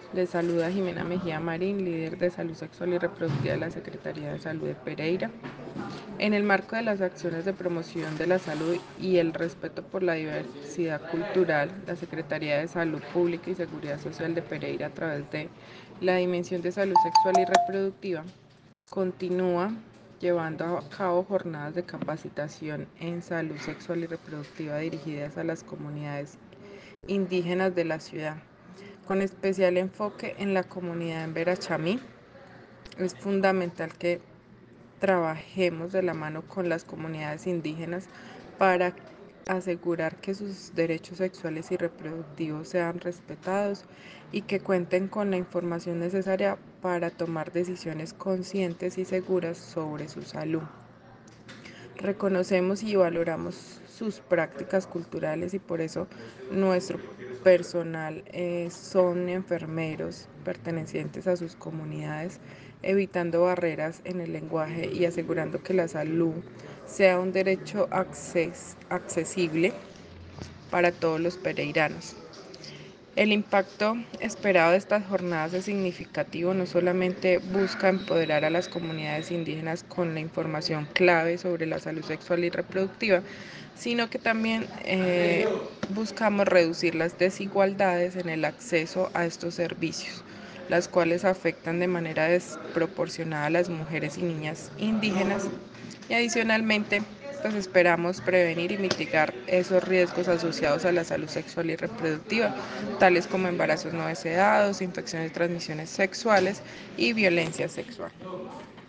Les saluda Jimena Mejía Marín, líder de Salud Sexual y Reproductiva de la Secretaría de Salud de Pereira. En el marco de las acciones de promoción de la salud y el respeto por la diversidad cultural, la Secretaría de Salud Pública y Seguridad Social de Pereira, a través de la Dimensión de Salud Sexual y Reproductiva, continúa llevando a cabo jornadas de capacitación en salud sexual y reproductiva dirigidas a las comunidades indígenas de la ciudad, con especial enfoque en la comunidad en Verachamí. Es fundamental que trabajemos de la mano con las comunidades indígenas para asegurar que sus derechos sexuales y reproductivos sean respetados y que cuenten con la información necesaria para tomar decisiones conscientes y seguras sobre su salud. Reconocemos y valoramos sus prácticas culturales y por eso nuestro personal son enfermeros pertenecientes a sus comunidades, evitando barreras en el lenguaje y asegurando que la salud sea un derecho accesible para todos los pereiranos. El impacto esperado de estas jornadas es significativo, no solamente busca empoderar a las comunidades indígenas con la información clave sobre la salud sexual y reproductiva, sino que también buscamos reducir las desigualdades en el acceso a estos servicios, las cuales afectan de manera desproporcionada a las mujeres y niñas indígenas y adicionalmente pues esperamos prevenir y mitigar esos riesgos asociados a la salud sexual y reproductiva, tales como embarazos no deseados, infecciones de transmisiones sexuales y violencia sexual.